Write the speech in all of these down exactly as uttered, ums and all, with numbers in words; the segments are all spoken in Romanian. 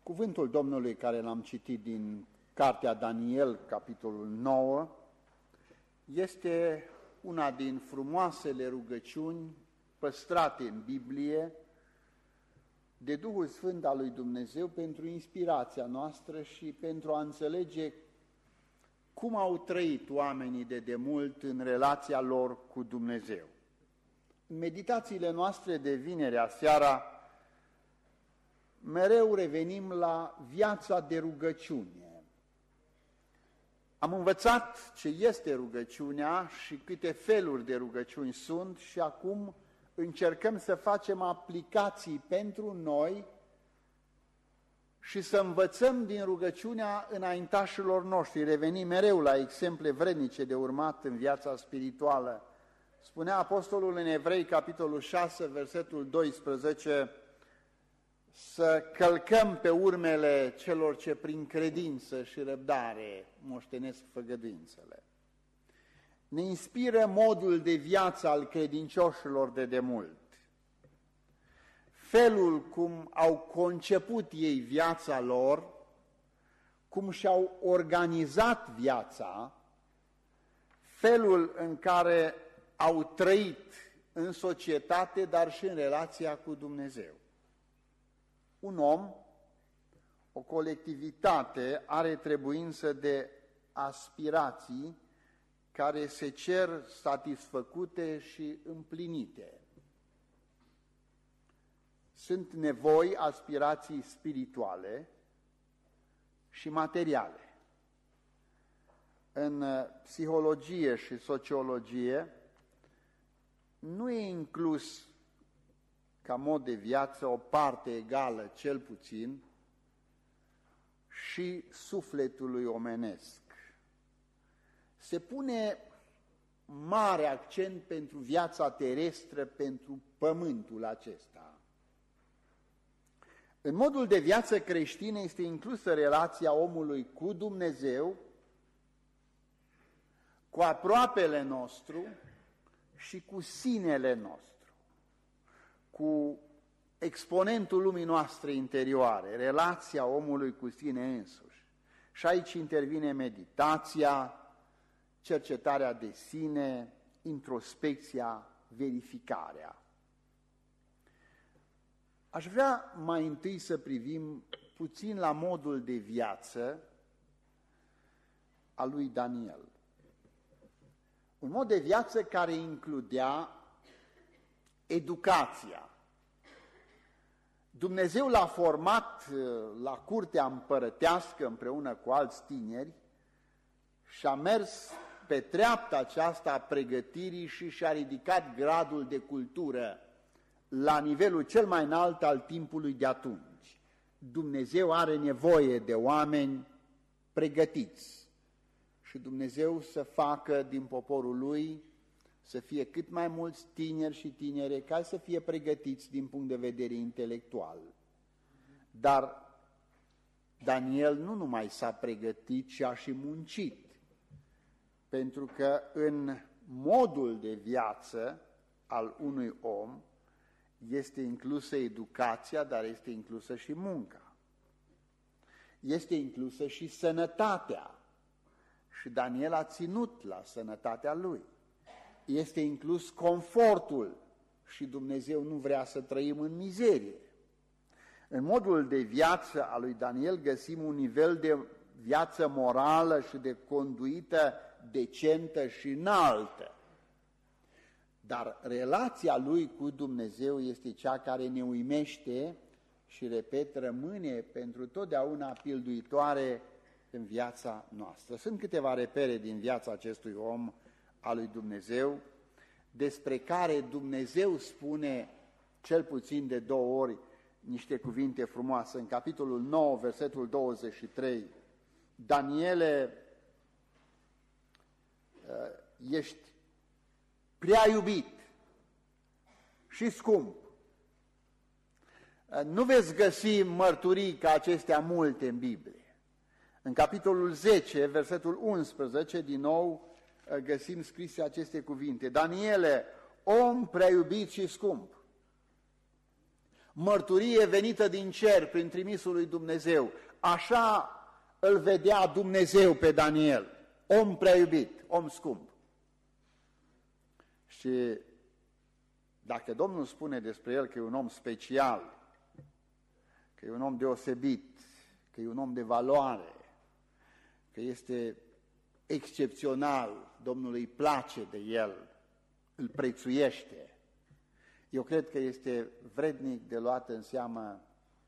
Cuvântul Domnului care l-am citit din Cartea Daniel, capitolul nouă, este una din frumoasele rugăciuni păstrate în Biblie de Duhul Sfânt al lui Dumnezeu pentru inspirația noastră și pentru a înțelege cum au trăit oamenii de demult în relația lor cu Dumnezeu. În meditațiile noastre de vinerea seara, mereu revenim la viața de rugăciune. Am învățat ce este rugăciunea și câte feluri de rugăciuni sunt și acum încercăm să facem aplicații pentru noi și să învățăm din rugăciunea înaintașilor noștri. Revenim mereu la exemple vrednice de urmat în viața spirituală. Spunea apostolul în Evrei, capitolul șase, versetul doisprezece, să călcăm pe urmele celor ce prin credință și răbdare moștenesc făgăduințele. Ne inspiră modul de viață al credincioșilor de demult. Felul cum au conceput ei viața lor, cum și-au organizat viața, felul în care au trăit în societate, dar și în relația cu Dumnezeu. Un om, o colectivitate, are trebuință de aspirații care se cer satisfăcute și împlinite. Sunt nevoi, aspirații spirituale și materiale. În psihologie și sociologie nu e inclus ca mod de viață o parte egală, cel puțin, și sufletului omenesc. Se pune mare accent pentru viața terestră, pentru pământul acesta. În modul de viață creștină este inclusă relația omului cu Dumnezeu, cu aproapele nostru și cu sinele nostru, cu exponentul lumii noastre interioare, relația omului cu sine însuși. Și aici intervine meditația, cercetarea de sine, introspecția, verificarea. Aș vrea mai întâi să privim puțin la modul de viață al lui Daniel. Un mod de viață care includea educația. Dumnezeu l-a format la curtea împărătească împreună cu alți tineri și a mers pe treapta aceasta a pregătirii și și-a ridicat gradul de cultură la nivelul cel mai înalt al timpului de atunci. Dumnezeu are nevoie de oameni pregătiți și Dumnezeu să facă din poporul lui să fie cât mai mulți tineri și tinere ca să fie pregătiți din punct de vedere intelectual. Dar Daniel nu numai s-a pregătit, ci a și muncit, pentru că în modul de viață al unui om este inclusă educația, dar este inclusă și munca. Este inclusă și sănătatea. Și Daniel a ținut la sănătatea lui. Este inclus confortul și Dumnezeu nu vrea să trăim în mizerie. În modul de viață al lui Daniel găsim un nivel de viață morală și de conduită decentă și înaltă. Dar relația lui cu Dumnezeu este cea care ne uimește și, repet, rămâne pentru totdeauna pilduitoare în viața noastră. Sunt câteva repere din viața acestui om al lui Dumnezeu, despre care Dumnezeu spune cel puțin de două ori niște cuvinte frumoase. În capitolul nouă, versetul douăzeci și trei, Daniele, ești prea iubit și scump. Nu veți găsi mărturii ca acestea multe în Biblie. În capitolul zece, versetul unsprezece, din nou găsim scrise aceste cuvinte. Daniele, om prea iubit și scump, mărturie venită din cer prin trimisul lui Dumnezeu. Așa îl vedea Dumnezeu pe Daniel, om prea iubit, om scump. Și dacă Domnul spune despre el că e un om special, că e un om deosebit, că e un om de valoare, că este excepțional, Domnul îi place de el, îl prețuiește, eu cred că este vrednic de luat în seamă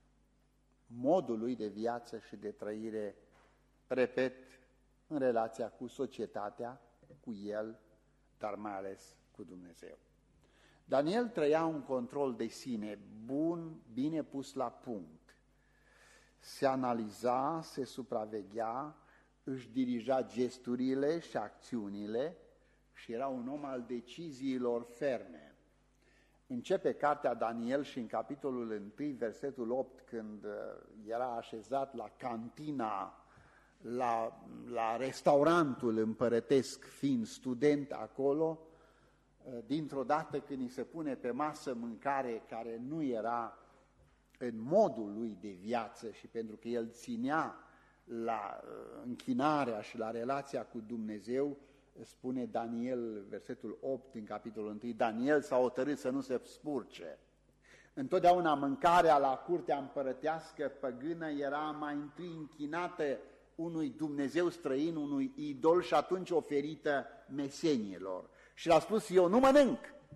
modul lui de viață și de trăire, repet, în relația cu societatea, cu el, dar mai ales cu Dumnezeu. Daniel trăia un control de sine bun, bine pus la punct. Se analiza, se supraveghea, își dirija gesturile și acțiunile și era un om al deciziilor ferme. Începe cartea Daniel și în capitolul unu, versetul opt, când era așezat la cantina, la, la restaurantul împărătesc, fiind student acolo, dintr-o dată când îi se pune pe masă mâncare care nu era în modul lui de viață și pentru că el ținea la închinarea și la relația cu Dumnezeu, spune Daniel, versetul opt în capitolul unu, Daniel s-a hotărât să nu se spurce. Întotdeauna mâncarea la curtea împărătească păgână era mai întâi închinată unui Dumnezeu străin, unui idol și atunci oferită mesenilor. Și l-a spus, eu nu mănânc.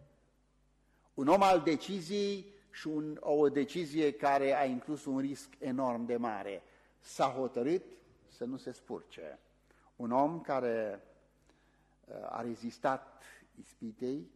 Un om al deciziei și un, o decizie care a inclus un risc enorm de mare. S-a hotărât să nu se spurce. Un om care a rezistat ispitei,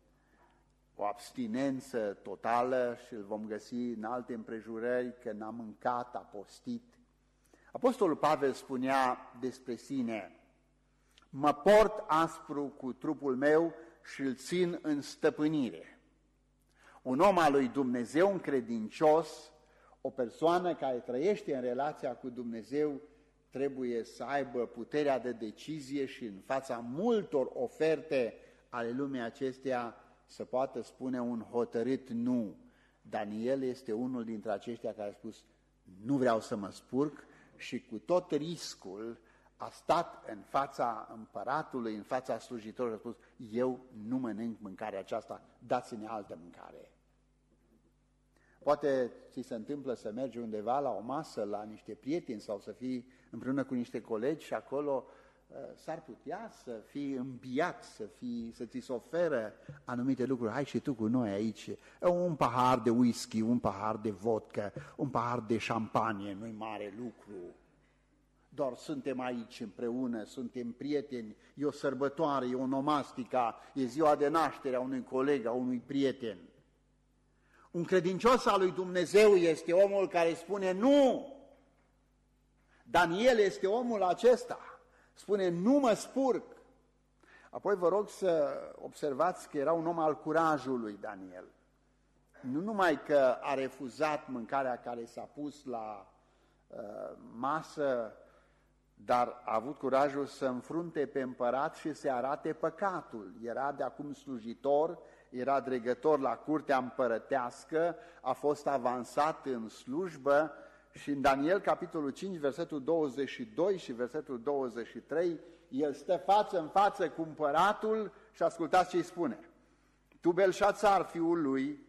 o abstinență totală și îl vom găsi în alte împrejurări că n-a mâncat, a postit. Apostolul Pavel spunea despre sine, mă port aspru cu trupul meu și îl țin în stăpânire. Un om al lui Dumnezeu, un credincios, o persoană care trăiește în relația cu Dumnezeu, trebuie să aibă puterea de decizie și în fața multor oferte ale lumii acesteia să poată spune un hotărât nu. Daniel este unul dintre aceștia care a spus, nu vreau să mă spurc și cu tot riscul a stat în fața împăratului, în fața slujitorilor și a spus, eu nu mănânc mâncarea aceasta, dați-ne altă mâncare. Poate ți se întâmplă să mergi undeva la o masă, la niște prieteni sau să fii împreună cu niște colegi și acolo uh, s-ar putea să fii îmbiat, să, fii, să ți se oferă anumite lucruri. Hai și tu cu noi aici, un pahar de whisky, un pahar de vodka, un pahar de șampanie, nu-i mare lucru. Doar suntem aici împreună, suntem prieteni, e o sărbătoare, e o nomastica, e ziua de naștere a unui coleg, a unui prieten. Un credincios al lui Dumnezeu este omul care spune nu. Daniel este omul acesta. Spune nu mă spurc. Apoi vă rog să observați că era un om al curajului Daniel. Nu numai că a refuzat mâncarea care s-a pus la uh, masă, dar a avut curajul să înfrunte pe împărat și să arate păcatul. Era de acum slujitor, era dregător la curtea împărătească, a fost avansat în slujbă și în Daniel, capitolul cinci, versetul douăzeci și doi și versetul douăzeci și trei, el stă față în față cu împăratul și ascultați ce îi spune. Tu, Belșațar, fiul lui,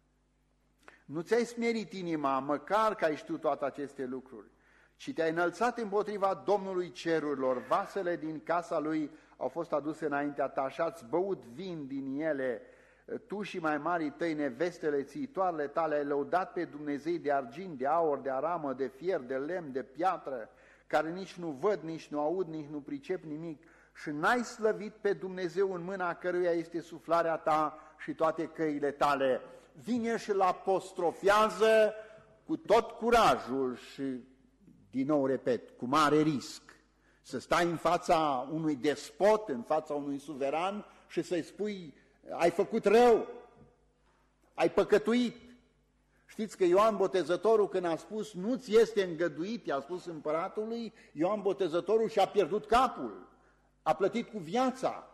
nu ți-ai smerit inima, măcar că ai știut toate aceste lucruri, ci te-ai înălțat împotriva Domnului cerurilor, vasele din casa lui au fost aduse înaintea ta și ați băut vin din ele, tu și mai marii tăi, nevestele, țiitoarele tale, ai lăudat pe Dumnezei de argint, de aur, de aramă, de fier, de lemn, de piatră, care nici nu văd, nici nu aud, nici nu pricep nimic, și n-ai slăvit pe Dumnezeu în mâna căruia este suflarea ta și toate căile tale. Vine și-l apostrofează cu tot curajul și, din nou repet, cu mare risc, să stai în fața unui despot, în fața unui suveran și să-i spui, ai făcut rău, ai păcătuit. Știți că Ioan Botezătorul, când a spus nu-ți este îngăduit, i-a spus împăratului, Ioan Botezătorul și-a pierdut capul, a plătit cu viața,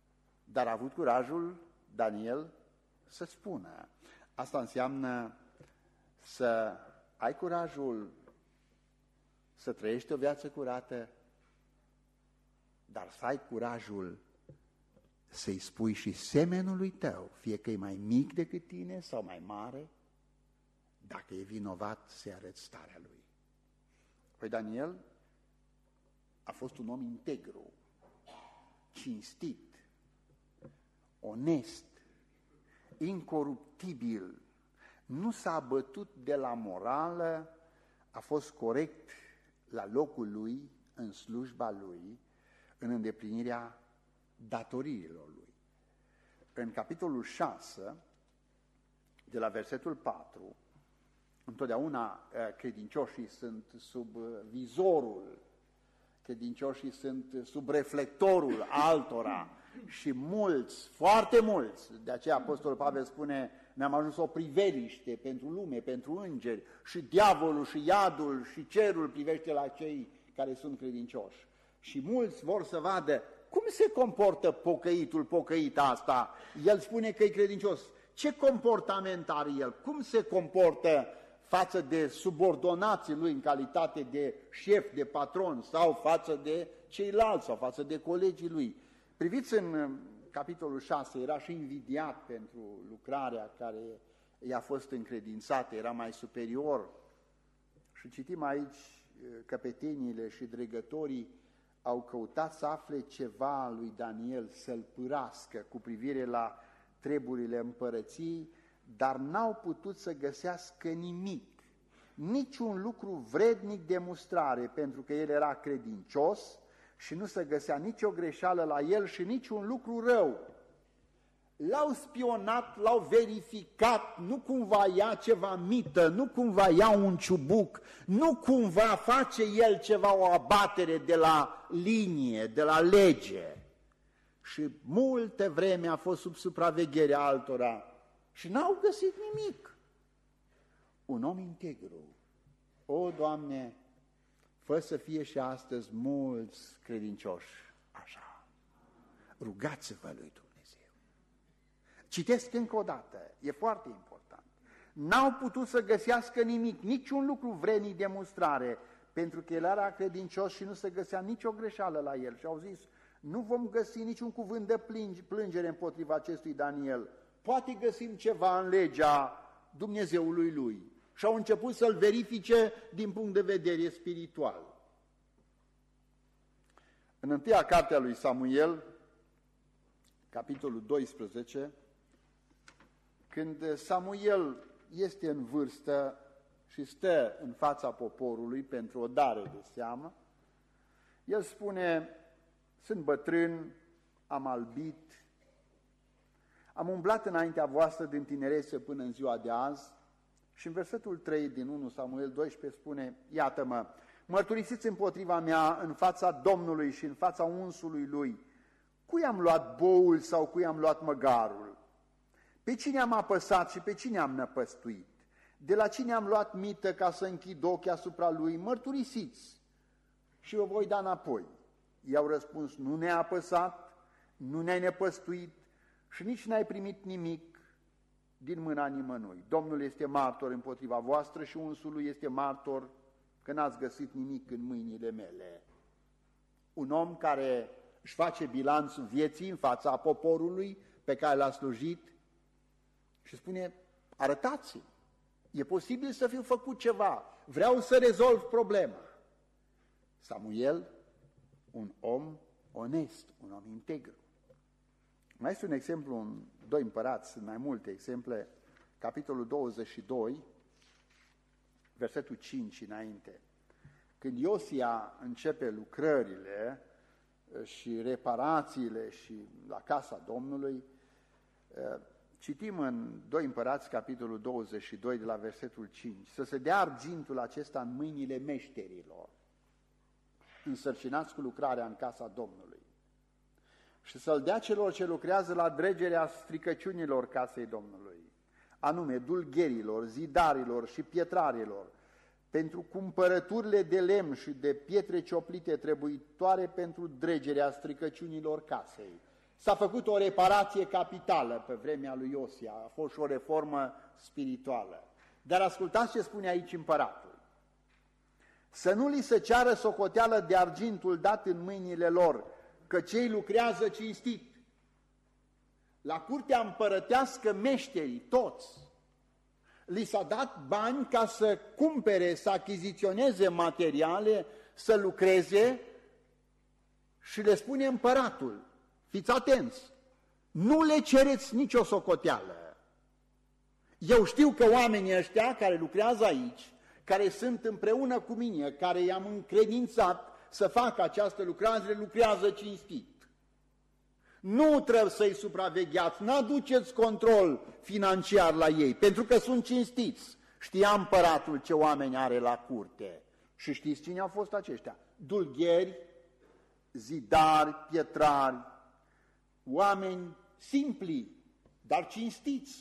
dar a avut curajul Daniel să spună. Asta înseamnă să ai curajul să trăiești o viață curată, dar să ai curajul să-i spui și semenului tău, fie că e mai mic decât tine sau mai mare, dacă e vinovat, să-i arăți starea lui. Păi Daniel a fost un om integru, cinstit, onest, incoruptibil, nu s-a abătut de la morală, a fost corect la locul lui, în slujba lui, în îndeplinirea datoriilor lui. În capitolul șase, de la versetul patru, întotdeauna credincioșii sunt sub vizorul, credincioșii sunt sub reflectorul altora și mulți, foarte mulți, de aceea Apostolul Pavel spune, ne-am ajuns o priveliște pentru lume, pentru îngeri, și diavolul și iadul și cerul privește la cei care sunt credincioși. Și mulți vor să vadă cum se comportă pocăitul, pocăita asta. El spune că e credincios. Ce comportament are el? Cum se comportă față de subordonații lui în calitate de șef, de patron, sau față de ceilalți, sau față de colegii lui? Priviți în capitolul șase, era și invidiat pentru lucrarea care i-a fost încredințată, era mai superior. Și citim aici, căpeteniile și dregătorii au căutat să afle ceva lui Daniel, să-l pârască cu privire la treburile împărăției, dar n-au putut să găsească nimic, niciun lucru vrednic de mustrare, pentru că el era credincios și nu se găsea nicio greșeală la el și niciun lucru rău. L-au spionat, l-au verificat, nu cumva ia ceva mită, nu cumva ia un ciubuc, nu cumva face el ceva, o abatere de la linie, de la lege. Și multă vreme a fost sub supravegherea altora și n-au găsit nimic. Un om integru. O, Doamne, fă să fie și astăzi mulți credincioși așa. Rugați-vă lui Dumnezeu. Citesc încă o dată, e foarte important. N-au putut să găsească nimic, niciun lucru vrednic de mustrare, pentru că el era credincios și nu se găsea nicio greșeală la el. Și au zis, nu vom găsi niciun cuvânt de plângere împotriva acestui Daniel. Poate găsim ceva în legea Dumnezeului lui. Și au început să-l verifice din punct de vedere spiritual. În întâia carte a lui Samuel, capitolul doisprezece, când Samuel este în vârstă și stă în fața poporului pentru o dare de seamă, el spune, sunt bătrân, am albit, am umblat înaintea voastră din tinerețe până în ziua de azi. Și în versetul trei din întâi Samuel doisprezece spune, iată-mă, mărturisiți împotriva mea în fața Domnului și în fața unsului lui, cui am luat boul sau cui am luat măgarul? Pe cine am apăsat și pe cine am năpăstuit? De la cine am luat mită ca să închid ochii asupra lui? Mărturisiți și vă voi da înapoi. I-au răspuns, nu ne-ai apăsat, nu ne-ai năpăstuit și nici n-ai primit nimic din mâna nimănui. Domnul este martor împotriva voastră și unsul lui este martor că n-ați găsit nimic în mâinile mele. Un om care își face bilanțul vieții în fața poporului pe care l-a slujit și spune, arătați-mi, e posibil să fiu făcut ceva, vreau să rezolv problema. Samuel, un om onest, un om integru. Mai este un exemplu în doi Împărați, sunt mai multe exemple, capitolul douăzeci și doi, versetul cinci înainte. Când Iosia începe lucrările și reparațiile și la casa Domnului, citim în doi Împărați, capitolul douăzeci și doi, de la versetul cinci, să se dea argintul acesta în mâinile meșterilor, însărcinați cu lucrarea în casa Domnului, și să-l dea celor ce lucrează la dregerea stricăciunilor casei Domnului, anume dulgherilor, zidarilor și pietrarilor, pentru cumpărăturile de lemn și de pietre cioplite trebuitoare pentru dregerea stricăciunilor casei. S-a făcut o reparație capitală pe vremea lui Iosia, a fost și o reformă spirituală. Dar ascultați ce spune aici împăratul. Să nu li se ceară socoteală de argintul dat în mâinile lor, că cei lucrează cinstit. La curtea împărătească meșterii, toți, li s-a dat bani ca să cumpere, să achiziționeze materiale, să lucreze și le spune împăratul, fiți atenți, nu le cereți nicio socoteală. Eu știu că oamenii ăștia care lucrează aici, care sunt împreună cu mine, care i-am încredințat să facă această lucrare, lucrează cinstit. Nu trebuie să-i supravegheați, n-aduceți control financiar la ei, pentru că sunt cinstiți. Știa împăratul ce oameni are la curte. Și știți cine au fost aceștia? Dulgheri, zidari, pietrari, oameni simpli, dar cinstiți.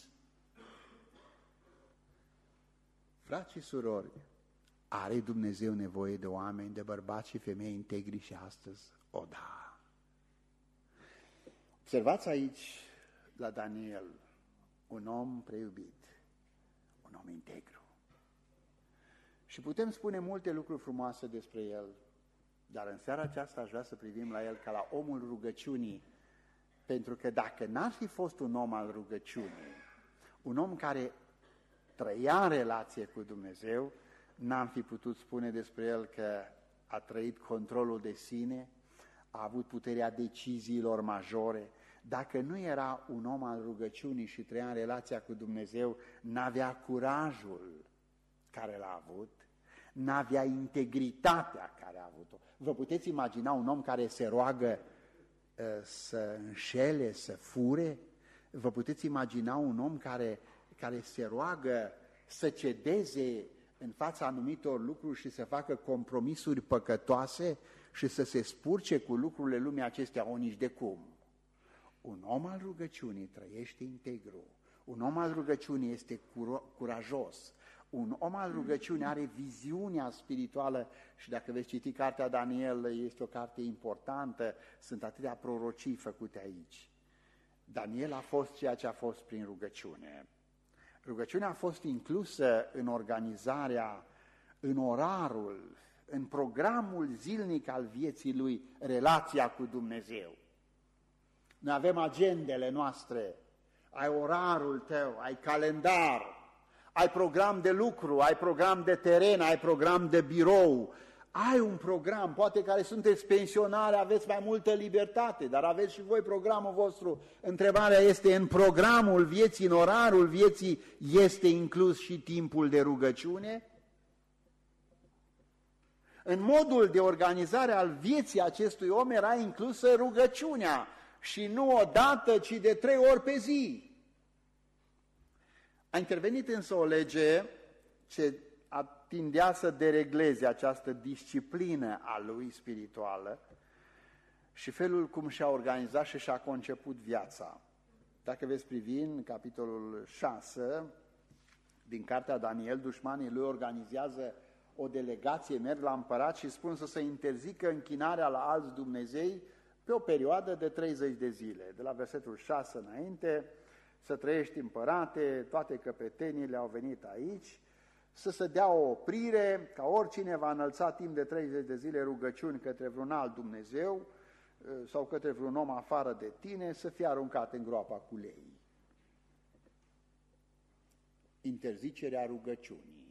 Frați și surori, are Dumnezeu nevoie de oameni, de bărbați și femei integri și astăzi? O, da! Observați aici la Daniel un om preiubit, un om integru. Și putem spune multe lucruri frumoase despre el, dar în seara aceasta aș vrea să privim la el ca la omul rugăciunii, pentru că dacă n-ar fi fost un om al rugăciunii, un om care trăia în relație cu Dumnezeu, n-am fi putut spune despre el că a trăit controlul de sine, a avut puterea deciziilor majore. Dacă nu era un om al rugăciunii și trăia în relația cu Dumnezeu, n-avea curajul care l-a avut, n-avea integritatea care a avut-o. Vă puteți imagina un om care se roagă uh, să înșele, să fure? Vă puteți imagina un om care, care se roagă să cedeze în fața anumitor lucruri și să facă compromisuri păcătoase și să se spurce cu lucrurile lumii acestea? O, nici de cum. Un om al rugăciunii trăiește integru, un om al rugăciunii este curajos, un om al rugăciunii are viziunea spirituală și dacă veți citi cartea Daniel, este o carte importantă, sunt atâtea prorocii făcute aici. Daniel a fost ceea ce a fost prin rugăciune. Rugăciunea a fost inclusă în organizarea, în orarul, în programul zilnic al vieții lui, relația cu Dumnezeu. Noi avem agendele noastre, ai orarul tău, ai calendar, ai program de lucru, ai program de teren, ai program de birou, ai un program, poate care sunteți pensionari, aveți mai multă libertate, dar aveți și voi programul vostru. Întrebarea este, în programul vieții, în orarul vieții, este inclus și timpul de rugăciune? În modul de organizare al vieții acestui om era inclusă rugăciunea și nu o dată, ci de trei ori pe zi. A intervenit însă o lege ce tindea să deregleze această disciplină a lui spirituală și felul cum și-a organizat și și-a conceput viața. Dacă veți privi în capitolul șase din cartea Daniel, dușmanii lui organizează o delegație, merg la împărat și spun să se interzică închinarea la alți dumnezei pe o perioadă de treizeci de zile. De la versetul șase înainte, să trăiești împărate, toate căpetenile au venit aici, să se dea o oprire, ca oricine va înălța timp de treizeci de zile rugăciuni către vreun alt Dumnezeu sau către vreun om afară de tine, să fie aruncat în groapa cu lei. Interzicerea rugăciunii.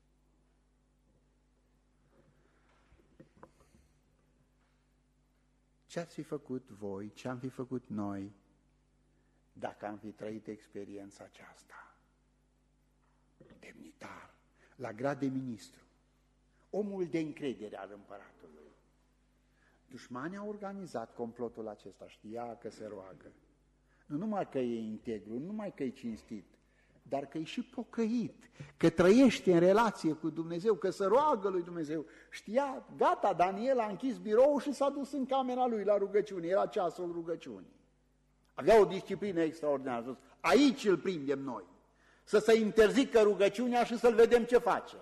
Ce ați fi făcut voi, ce am fi făcut noi, dacă am fi trăit experiența aceasta? Demnitar, la grad de ministru, omul de încredere al împăratului. Dușmanii au organizat complotul acesta, știa că se roagă. Nu numai că e integru, nu numai că e cinstit, dar că e și pocăit, că trăiește în relație cu Dumnezeu, că se roagă lui Dumnezeu. Știa, gata, Daniel a închis biroul și s-a dus în camera lui la rugăciune, era ceasul rugăciunii. Avea o disciplină extraordinară, aici îl prindem noi, să se interzică rugăciunea și să-l vedem ce face.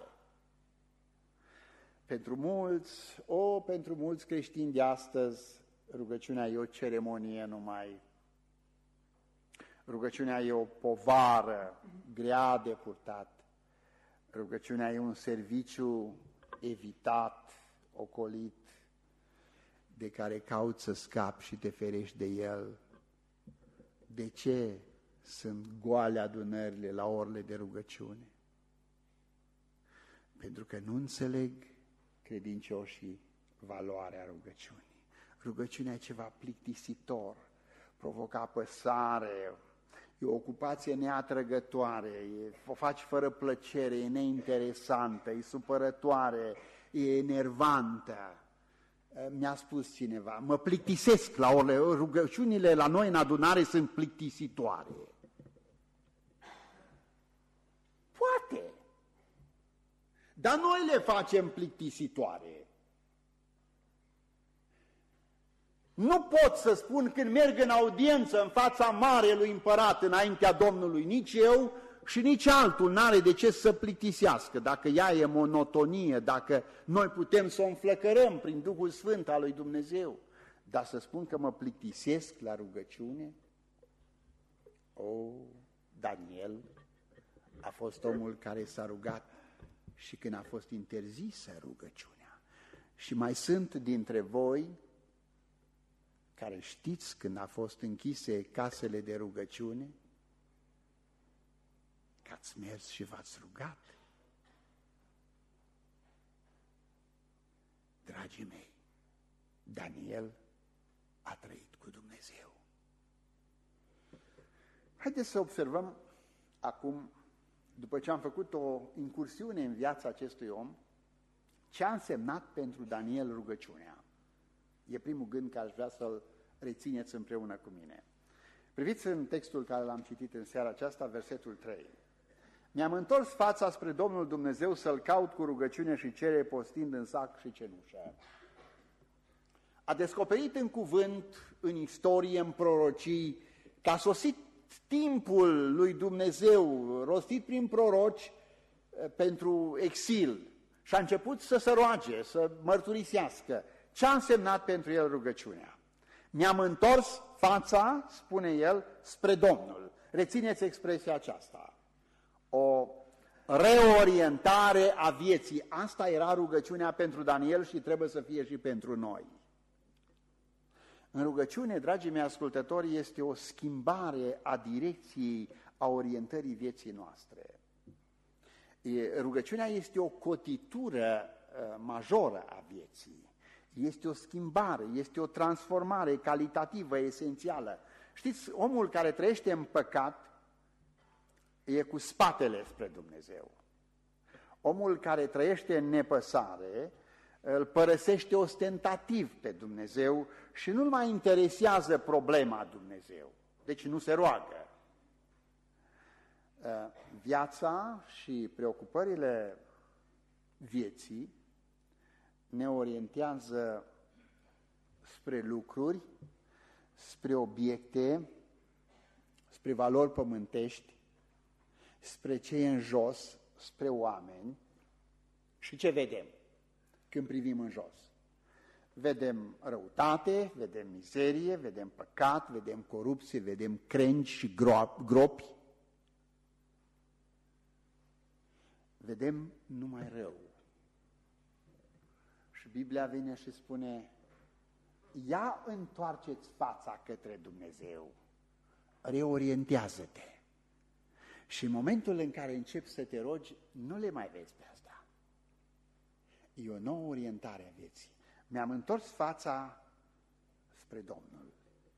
Pentru mulți, o, pentru mulți creștini de astăzi, rugăciunea e o ceremonie numai. Rugăciunea e o povară grea de purtat. Rugăciunea e un serviciu evitat, ocolit, de care cauți să scapi și te ferești de el. De ce sunt goale adunările la orele de rugăciune? Pentru că nu înțeleg credincioșii valoarea rugăciunii. Rugăciunea e ceva plictisitor, provocă apăsare, e o ocupație neatrăgătoare, e, o faci fără plăcere, e neinteresantă, e supărătoare, e enervantă. Mi-a spus cineva, mă plictisesc la orele, rugăciunile la noi în adunare sunt plictisitoare. Poate, dar noi le facem plictisitoare. Nu pot să spun când merg în audiență în fața marelui împărat înaintea Domnului, nici eu și nici altul n-are de ce să plictisească, dacă ea e monotonie, dacă noi putem să o înflăcărăm prin Duhul Sfânt al lui Dumnezeu. Dar să spun că mă plictisesc la rugăciune? O, Daniel a fost omul care s-a rugat și când a fost interzisă rugăciunea. Și mai sunt dintre voi care știți când a fost închise casele de rugăciune, că ați mers și v-ați rugat. Dragii mei, Daniel a trăit cu Dumnezeu. Haideți să observăm acum, după ce am făcut o incursiune în viața acestui om, ce a însemnat pentru Daniel rugăciunea. E primul gând care aș vrea să-l rețineți împreună cu mine. Priviți în textul care l-am citit în seara aceasta, versetul trei. Mi-am întors fața spre Domnul Dumnezeu să-L caut cu rugăciune și cerere, postind în sac și cenușă. A descoperit în cuvânt, în istorie, în prorocii, că a sosit timpul lui Dumnezeu, rostit prin proroci, pentru exil. Și a început să se roage, să mărturisească. Ce a însemnat pentru el rugăciunea? Mi-am întors fața, spune el, spre Domnul. Rețineți expresia aceasta. O reorientare a vieții. Asta era rugăciunea pentru Daniel și trebuie să fie și pentru noi. În rugăciune, dragii mei ascultători, este o schimbare a direcției, a orientării vieții noastre. Rugăciunea este o cotitură majoră a vieții. Este o schimbare, este o transformare calitativă, esențială. Știți, omul care trăiește în păcat e cu spatele spre Dumnezeu. Omul care trăiește în nepăsare îl părăsește ostentativ pe Dumnezeu și nu-l mai interesează problema Dumnezeu. Deci nu se roagă. Viața și preocupările vieții ne orientează spre lucruri, spre obiecte, spre valori pământești, spre ce e în jos, spre oameni. Și ce vedem când privim în jos? Vedem răutate, vedem mizerie, vedem păcat, vedem corupție, vedem crengi și gropi. Vedem numai rău. Și Biblia vine și spune, ia întoarceți fața către Dumnezeu, reorientează-te. Și în momentul în care începi să te rogi, nu le mai vezi pe asta. E o nouă orientare a vieții. Mi-am întors fața spre Domnul.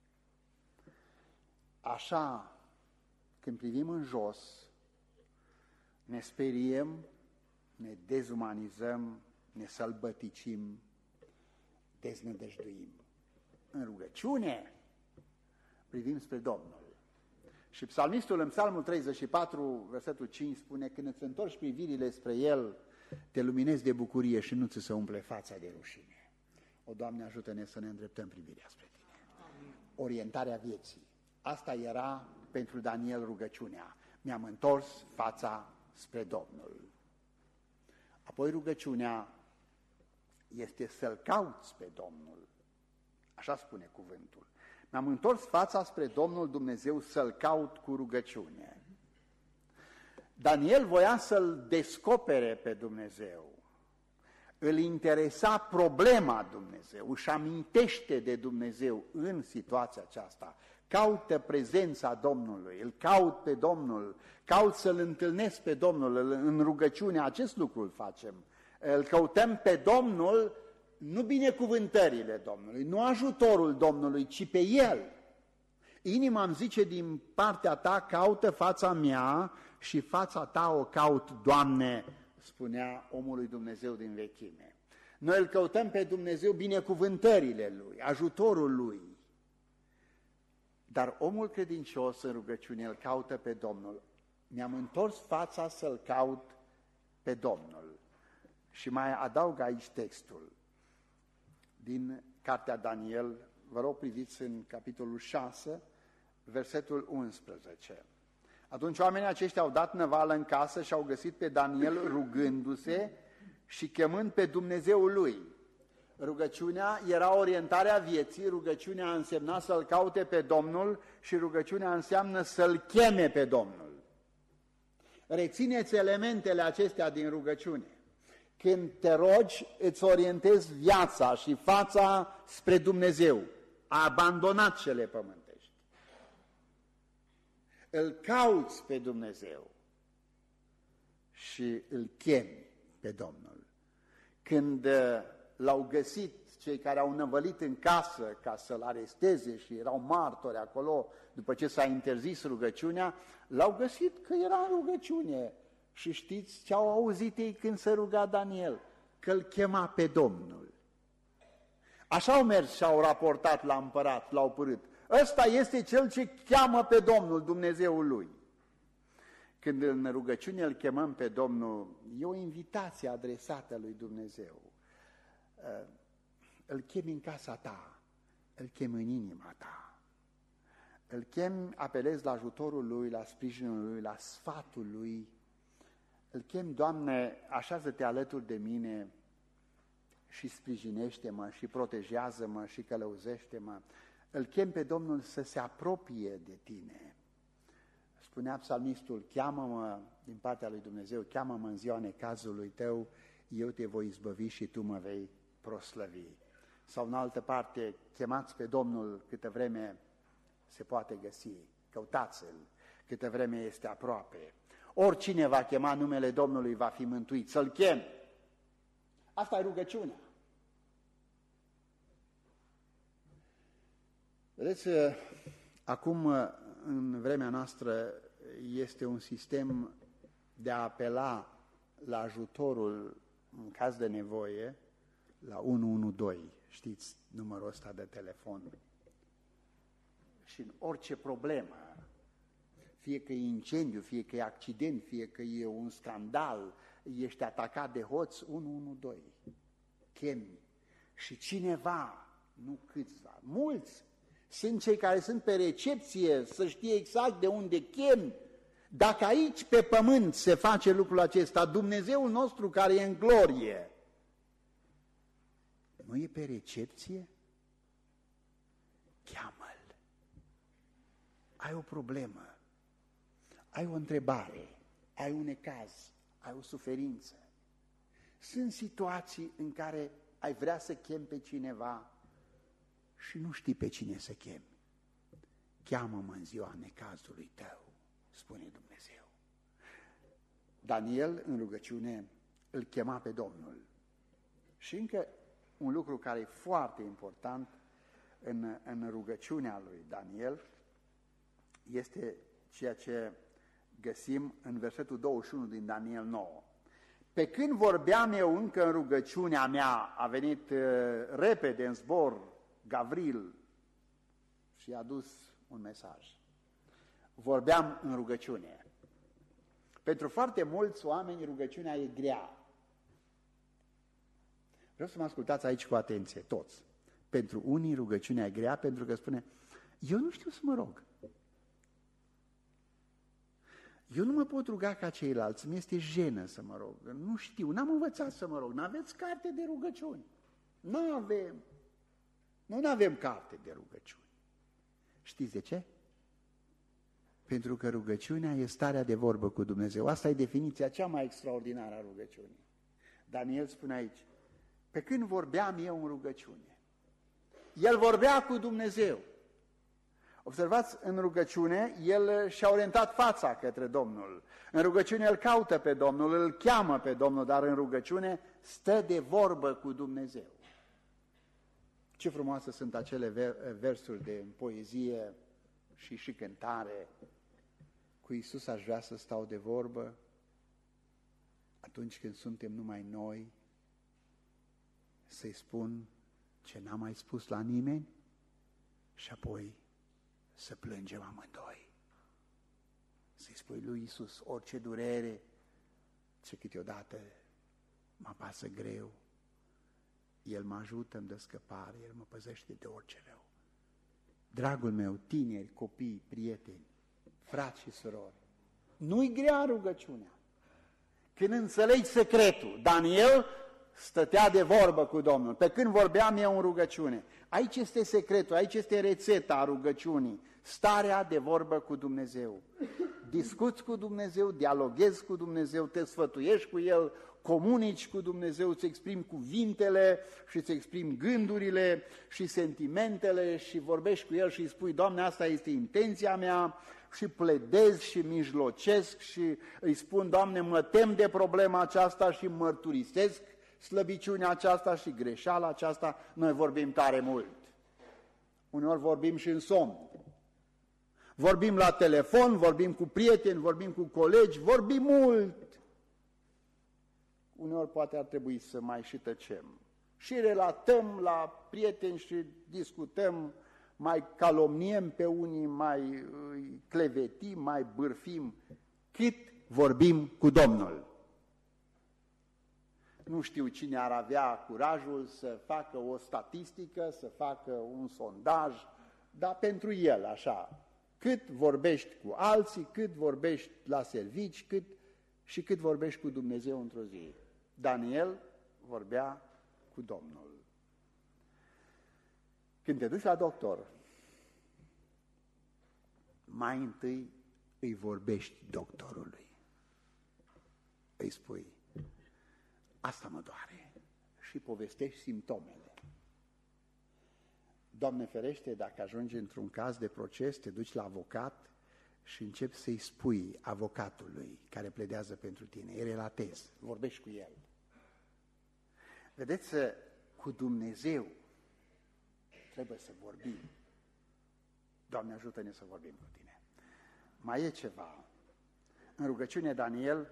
Așa, când privim în jos, ne speriem, ne dezumanizăm, ne sălbăticim, deznădăjduim. În rugăciune privim spre Domnul. Și psalmistul în psalmul treizeci și patru, versetul cinci, spune, când îți întorci privirile spre El, te luminezi de bucurie și nu ți se umple fața de rușine. O, Doamne, ajută-ne să ne îndreptăm privirea spre Tine. Amin. Orientarea vieții. Asta era pentru Daniel rugăciunea. Mi-am întors fața spre Domnul. Apoi rugăciunea este să-L cauți pe Domnul. Așa spune cuvântul. Mi-am întors fața spre Domnul Dumnezeu să-L caut cu rugăciune. Daniel voia să-L descopere pe Dumnezeu. Îl interesa problema Dumnezeu, își amintește de Dumnezeu în situația aceasta. Caută prezența Domnului, îl caut pe Domnul, caut să-L întâlnesc pe Domnul, în rugăciune acest lucru îl facem. Îl căutăm pe Domnul, nu binecuvântările Domnului, nu ajutorul Domnului, ci pe El. Inima îmi zice din partea ta, caută fața mea și fața ta o caut, Doamne, spunea omul lui Dumnezeu din vechime. Noi îl căutăm pe Dumnezeu, binecuvântările Lui, ajutorul Lui. Dar omul credincios în rugăciune îl caută pe Domnul. Mi-am întors fața să-L caut pe Domnul. Și mai adaug aici textul din cartea Daniel, vă rog priviți în capitolul șase, versetul unsprezece. Atunci oamenii aceștia au dat năvală în casă și au găsit pe Daniel rugându-se și chemând pe Dumnezeul lui. Rugăciunea era orientarea vieții, rugăciunea însemna să-L caute pe Domnul și rugăciunea înseamnă să-L cheme pe Domnul. Rețineți elementele acestea din rugăciune. Când te rogi, îți orientezi viața și fața spre Dumnezeu. A abandonat cele pământești. Îl cauți pe Dumnezeu și îl chemi pe Domnul. Când l-au găsit cei care au năvălit în casă ca să-l aresteze și erau martori acolo, după ce s-a interzis rugăciunea, l-au găsit că era în rugăciune. Și știți ce au auzit ei când se ruga Daniel? Că îl chema pe Domnul. Așa au mers și au raportat la împărat, l-au părât. Ăsta este cel ce cheamă pe Domnul, Dumnezeul lui. Când în rugăciune îl chemăm pe Domnul, e o invitație adresată lui Dumnezeu. Îl chemi în casa ta, îl chemi în inima ta. Îl chemi, apelezi la ajutorul lui, la sprijinul lui, la sfatul lui. Îl chem, Doamne, așează-te alături de mine și sprijinește-mă și protejează-mă și călăuzește-mă. Îl chem pe Domnul să se apropie de tine. Spunea psalmistul, cheamă-mă din partea lui Dumnezeu, cheamă-mă în ziua necazului tău, eu te voi izbăvi și tu mă vei proslăvi. Sau în altă parte, chemați pe Domnul câtă vreme se poate găsi, căutați-L câtă vreme este aproape. Oricine va chema numele Domnului va fi mântuit, să-L chem. Asta e rugăciunea. Vedeți, acum, în vremea noastră, este un sistem de a apela la ajutorul în caz de nevoie, la unu unu doi, știți numărul ăsta de telefon. Și în orice problemă, fie că e incendiu, fie că e accident, fie că e un scandal, ești atacat de hoț, unu unu doi, chemi. Și cineva, nu câțiva, mulți, sunt cei care sunt pe recepție, să știe exact de unde chem. Dacă aici pe pământ se face lucrul acesta, Dumnezeul nostru care e în glorie, nu e pe recepție? Cheamă-L. Ai o problemă, ai o întrebare, ai un necaz, ai o suferință. Sunt situații în care ai vrea să chemi pe cineva și nu știi pe cine să chemi. Cheamă-mă în ziua necazului tău, spune Dumnezeu. Daniel, în rugăciune, îl chema pe Domnul. Și încă un lucru care e foarte important în, în rugăciunea lui Daniel este ceea ce găsim în versetul douăzeci și unu din Daniel nouă. Pe când vorbeam eu încă în rugăciunea mea, a venit uh, repede în zbor Gavril și a dus un mesaj. Vorbeam în rugăciune. Pentru foarte mulți oameni rugăciunea e grea. Vreau să mă ascultați aici cu atenție, toți. Pentru unii rugăciunea e grea pentru că spune, eu nu știu să mă rog. Eu nu mă pot ruga ca ceilalți, mi-este jenă să mă rog. Nu știu, n-am învățat să mă rog. N-aveți carte de rugăciuni. Nu avem. Noi nu avem carte de rugăciuni. Știți de ce? Pentru că rugăciunea e starea de vorbă cu Dumnezeu. Asta e definiția cea mai extraordinară a rugăciunii. Daniel spune aici, pe când vorbeam eu în rugăciune, el vorbea cu Dumnezeu. Observați, în rugăciune, el și-a orientat fața către Domnul. În rugăciune el caută pe Domnul, îl cheamă pe Domnul, dar în rugăciune stă de vorbă cu Dumnezeu. Ce frumoase sunt acele versuri de poezie și și cântare. Cu Iisus aș vrea să stau de vorbă atunci când suntem numai noi, să-i spun ce n-am mai spus la nimeni și apoi să plângem amândoi. Să-i spui lui Iisus orice durere, ce câteodată mă apasă greu, El mă ajută, îmi dă scăpare, El mă păzește de orice rău. Dragul meu, tineri, copii, prieteni, frați și surori, nu-i grea rugăciunea. Când înțelegi secretul, Daniel stătea de vorbă cu Domnul, pe când vorbeam eu în rugăciune. Aici este secretul, aici este rețeta a rugăciunii, starea de vorbă cu Dumnezeu. Discuți cu Dumnezeu, dialoghezi cu Dumnezeu, te sfătuiești cu El, comunici cu Dumnezeu, îți exprimi cuvintele și îți exprimi gândurile și sentimentele și vorbești cu El și îi spui, Doamne, asta este intenția mea, și pledez și mijlocesc și îi spun, Doamne, mă tem de problema aceasta și mărturisesc slăbiciunea aceasta și greșeala aceasta. Noi vorbim tare mult. Uneori vorbim și în somn. Vorbim la telefon, vorbim cu prieteni, vorbim cu colegi, vorbim mult. Uneori poate ar trebui să mai și tăcem. Și relatăm la prieteni și discutăm, mai calomniem pe unii, mai clevetim, mai bârfim, cât vorbim cu Domnul. Nu știu cine ar avea curajul să facă o statistică, să facă un sondaj, dar pentru el așa, cât vorbești cu alții, cât vorbești la servici, cât, și cât vorbești cu Dumnezeu într-o zi. Daniel vorbea cu Domnul. Când te duci la doctor, mai întâi îi vorbești doctorului. Îi spui, asta mă doare, și povestești simptomele. Doamne ferește, dacă ajungi într-un caz de proces, te duci la avocat și începi să-i spui avocatului care pledează pentru tine, îi relatezi, vorbești cu el. Vedeți, cu Dumnezeu trebuie să vorbim. Doamne, ajută-ne să vorbim cu Tine. Mai e ceva. În rugăciune Daniel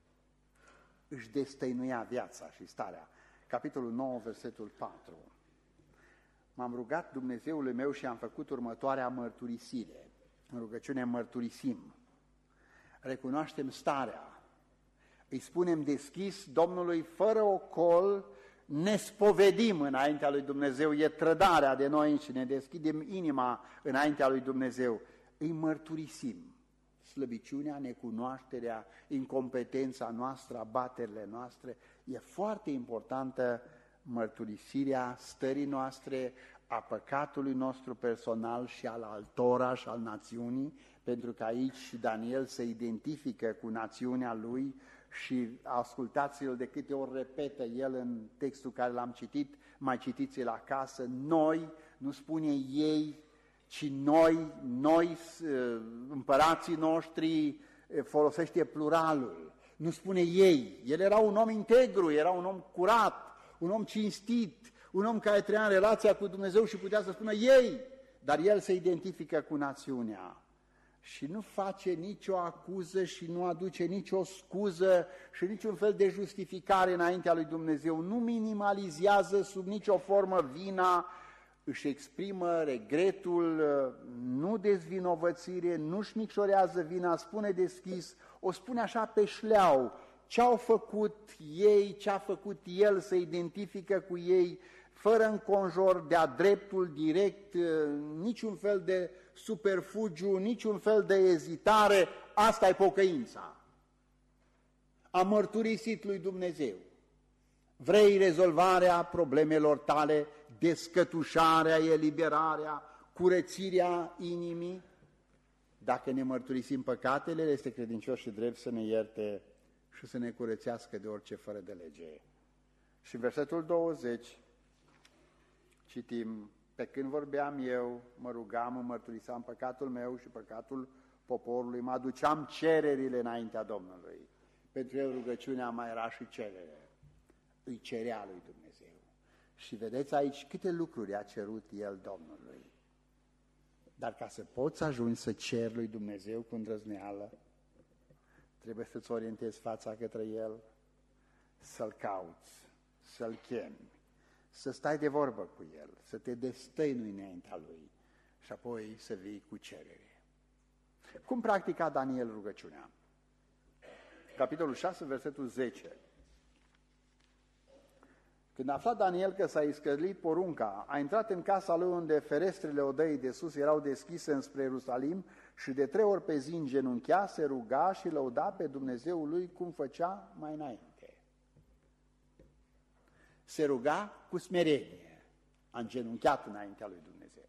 își destăinuia viața și starea. Capitolul nouă, versetul patru. M-am rugat Dumnezeului meu și am făcut următoarea mărturisire. În rugăciune mărturisim. Recunoaștem starea. Îi spunem deschis Domnului fără ocol, ne spovedim înaintea lui Dumnezeu, e trădarea de noi și ne deschidem inima înaintea lui Dumnezeu. Îi mărturisim slăbiciunea, necunoașterea, incompetența noastră, abaterile noastre. E foarte importantă mărturisirea stării noastre, a păcatului nostru personal și al altora și al națiunii, pentru că aici Daniel se identifică cu națiunea lui. Și ascultați-l de câte ori repetă el în textul care l-am citit, mai citiți-l acasă, noi, nu spune ei, ci noi, noi, împărații noștri, folosește pluralul, nu spune ei, el era un om integru, era un om curat, un om cinstit, un om care trăia în relația cu Dumnezeu și putea să spună ei, dar el se identifică cu națiunea. Și nu face nicio acuză și nu aduce nicio scuză și niciun fel de justificare înaintea lui Dumnezeu. Nu minimalizează sub nicio formă vina, își exprimă regretul, nu dezvinovățire, nu-și micșorează vina, spune deschis, o spune așa pe șleau. Ce-au făcut ei, ce-a făcut el, se identifică cu ei, fără înconjor, de-a dreptul, direct, niciun fel de superfugiu, niciun fel de ezitare. Asta e pocăința. A mărturisit lui Dumnezeu. Vrei rezolvarea problemelor tale, descătușarea, eliberarea, curățirea inimii? Dacă ne mărturisim păcatele, este credincios și drept să ne ierte și să ne curățească de orice fără de lege. Și în versetul douăzeci citim: pe când vorbeam eu, mă rugam, mă mărturiseam păcatul meu și păcatul poporului, mă aduceam cererile înaintea Domnului. Pentru el rugăciunea mai era și cerere. Îi cerea lui Dumnezeu. Și vedeți aici câte lucruri a cerut el Domnului. Dar ca să poți ajungi să ceri lui Dumnezeu cu îndrăzneală, trebuie să-ți orientezi fața către el, să-l cauți, să-l chemi, să stai de vorbă cu el, să te destăinui înaintea lui și apoi să vii cu cerere. Cum practica Daniel rugăciunea? Capitolul șase, versetul zece. Când a aflat Daniel că s-a iscălit porunca, a intrat în casa lui unde ferestrele odăii de sus erau deschise înspre Ierusalim și de trei ori pe zi îngenunchea, se ruga și lăuda pe Dumnezeul lui cum făcea mai înainte. Se ruga cu smerenie, a îngenunchiat înaintea lui Dumnezeu.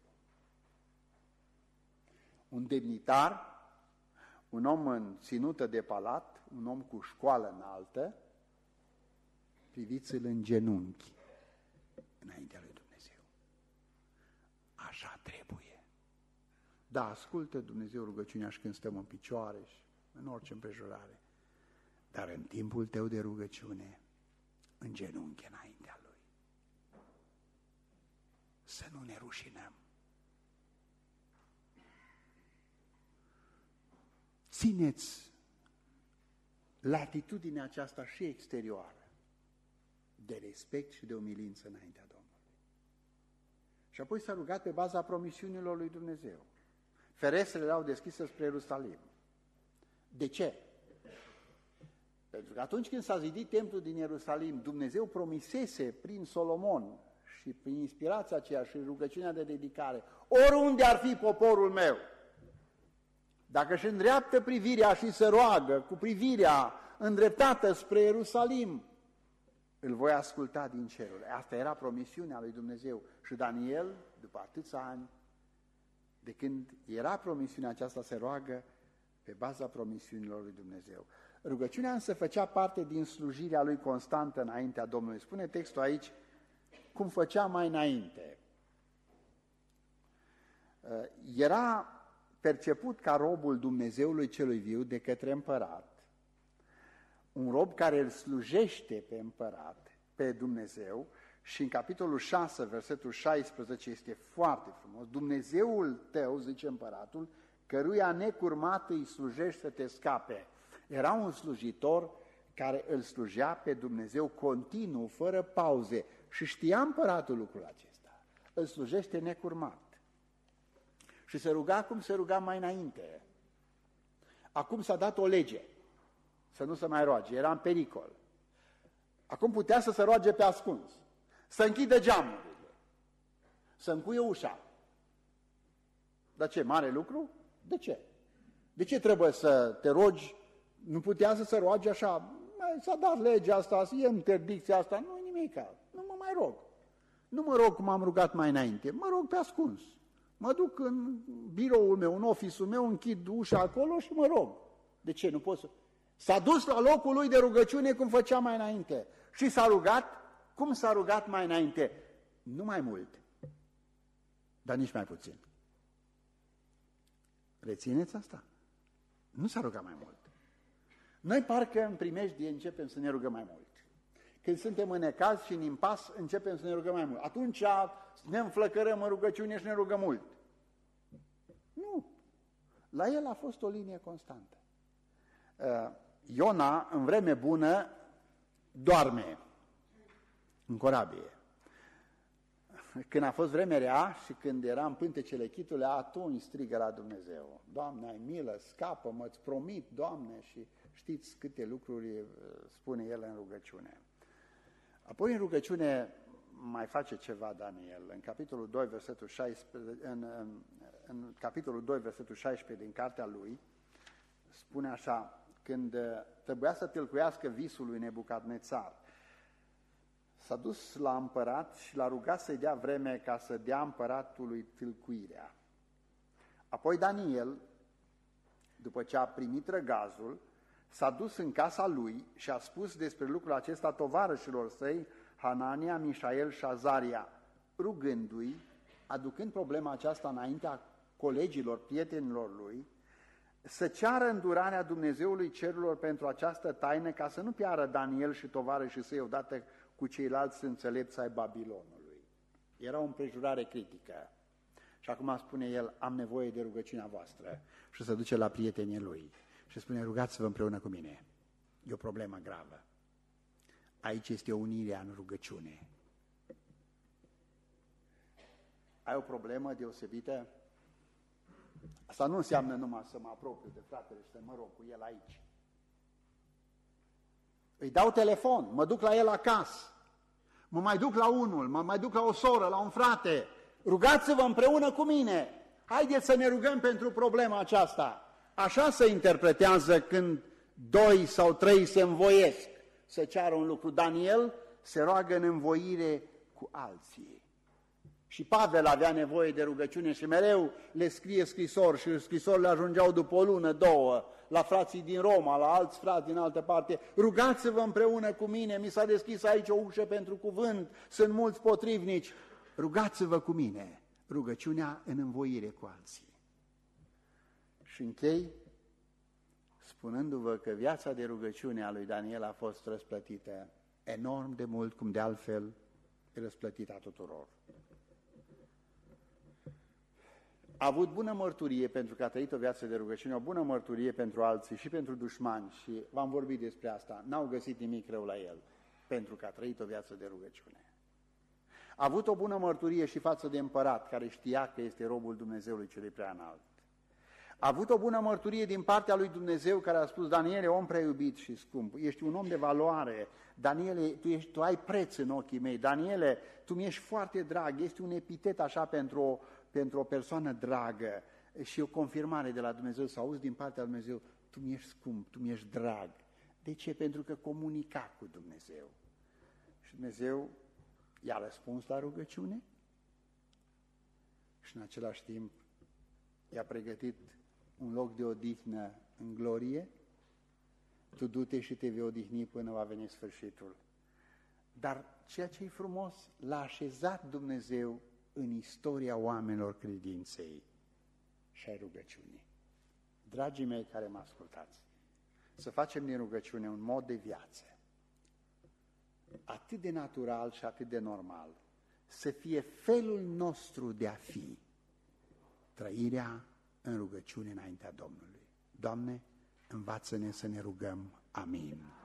Un demnitar, un om în ținută de palat, un om cu școală înaltă, priviți-l în genunchi înaintea lui Dumnezeu. Așa trebuie. Da, ascultă Dumnezeu rugăciunea și când stăm în picioare și în orice împrejurare, dar în timpul tău de rugăciune, în genunchi înaintea lui. Să nu ne rușinăm. Țineți latitudinea aceasta și exterioară de respect și de umilință înaintea Domnului. Și apoi s-a rugat pe baza promisiunilor lui Dumnezeu. Ferestrele erau deschise spre Ierusalim. De ce? Pentru că atunci când s-a zidit templul din Ierusalim, Dumnezeu promisese prin Solomon și prin inspirația aceea și rugăciunea de dedicare: oriunde ar fi poporul meu, dacă își îndreaptă privirea și se roagă cu privirea îndreptată spre Ierusalim, îl voi asculta din ceruri. Asta era promisiunea lui Dumnezeu. Și Daniel, după atâția ani, de când era promisiunea aceasta, se roagă pe baza promisiunilor lui Dumnezeu. Rugăciunea însă făcea parte din slujirea lui constantă înaintea Domnului. Spune textul aici cum făcea mai înainte. Era perceput ca robul Dumnezeului celui viu de către împărat, un rob care îl slujește pe împărat, pe Dumnezeu. Și în capitolul șase, versetul șaisprezece, este foarte frumos: Dumnezeul tău, zice împăratul, căruia necurmat îi slujești să te scape. Era un slujitor care îl slujea pe Dumnezeu continuu, fără pauze, și știa împăratul lucrul acesta. Îl slujește necurmat. Și se ruga cum se ruga mai înainte. Acum s-a dat o lege să nu se mai roage, era în pericol. Acum putea să se roage pe ascuns, să închidă geamurile, să încuie ușa. Dar ce, mare lucru? De ce? De ce trebuie să te rogi? Nu putea să se roage așa, s-a dat legea asta, e interdicția asta, nu e nimica, nu mă mai rog. Nu mă rog cum am rugat mai înainte, mă rog pe ascuns. Mă duc în biroul meu, în office-ul meu, închid ușa acolo și mă rog. De ce? Nu pot să... S-a dus la locul lui de rugăciune cum făcea mai înainte. Și s-a rugat cum s-a rugat mai înainte. Nu mai mult, dar nici mai puțin. Rețineți asta? Nu s-a rugat mai mult. Noi parcă în primejdie începem să ne rugăm mai mult. Când suntem în necaz și în impas, începem să ne rugăm mai mult. Atunci ne înflăcărăm în rugăciune și ne rugăm mult. Nu. La el a fost o linie constantă. Iona, în vreme bună, doarme în corabie. Când a fost vreme rea și când era în pântecele chitului, atunci strigă la Dumnezeu: Doamne, ai milă, scapă-mă, îți promit, Doamne. Și știți câte lucruri spune el în rugăciune. Apoi în rugăciune mai face ceva Daniel. În capitolul doi, versetul șaisprezece, în, în, în capitolul doi, versetul șaisprezece din cartea lui, spune așa: când trebuia să tâlcuiască visul lui Nebucadnețar, s-a dus la împărat și l-a rugat să-i dea vreme ca să dea împăratului tâlcuirea. Apoi Daniel după ce a primit răgazul, s-a dus în casa lui și a spus despre lucrul acesta tovarășilor săi, Hanania, Mișael și Azaria, rugându-i, aducând problema aceasta înaintea colegilor, prietenilor lui, să ceară îndurarea Dumnezeului cerurilor pentru această taină, ca să nu piară Daniel și tovarășii săi odată cu ceilalți înțelepți ai Babilonului. Era o împrejurare critică. Și acum spune el, am nevoie de rugăciunea voastră. Și se duce la prietenii lui și spune, rugați-vă împreună cu mine. E o problemă gravă. Aici este unirea în rugăciune. Ai o problemă deosebită? Asta nu înseamnă numai să mă apropiu de fratele și să mă rog cu el aici. Îi dau telefon, mă duc la el acasă, mă mai duc la unul, mă mai duc la o soră, la un frate. Rugați-vă împreună cu mine. Haideți să ne rugăm pentru problema aceasta. Așa se interpretează când doi sau trei se învoiesc să ceară un lucru. Daniel se roagă în învoire cu alții. Și Pavel avea nevoie de rugăciune și mereu le scrie scrisori și scrisorile ajungeau după o lună, două, la frații din Roma, la alți frați din altă parte. Rugați-vă împreună cu mine, mi s-a deschis aici o ușă pentru cuvânt, sunt mulți potrivnici. Rugați-vă cu mine, rugăciunea în învoire cu alții. Și închei spunându-vă că viața de rugăciune a lui Daniel a fost răsplătită enorm de mult, cum de altfel e răsplătită a tuturor. A avut bună mărturie pentru că a trăit o viață de rugăciune, o bună mărturie pentru alții și pentru dușmani și v-am vorbit despre asta, n-au găsit nimic rău la el pentru că a trăit o viață de rugăciune. A avut o bună mărturie și față de împărat care știa că este robul Dumnezeului celui prea înalt. A avut o bună mărturie din partea lui Dumnezeu care a spus, Daniele, om prea iubit și scump, ești un om de valoare, Daniele, tu, ești, tu ai preț în ochii mei, Daniele, tu mi-ești foarte drag, ești un epitet așa pentru o, pentru o persoană dragă și o confirmare de la Dumnezeu, să auzi din partea lui Dumnezeu, tu mi-ești scump, tu mi-ești drag. De ce? Pentru că comunica cu Dumnezeu. Și Dumnezeu i-a răspuns la rugăciune și în același timp i-a pregătit un loc de odihnă în glorie, tu du-te și te vei odihni până va veni sfârșitul. Dar ceea ce e frumos, l-a așezat Dumnezeu în istoria oamenilor credinței și ai rugăciunii. Dragii mei care mă ascultați, să facem din rugăciune un mod de viață atât de natural și atât de normal, să fie felul nostru de a fi, trăirea în rugăciune înaintea Domnului. Doamne, învață-ne să ne rugăm. Amin.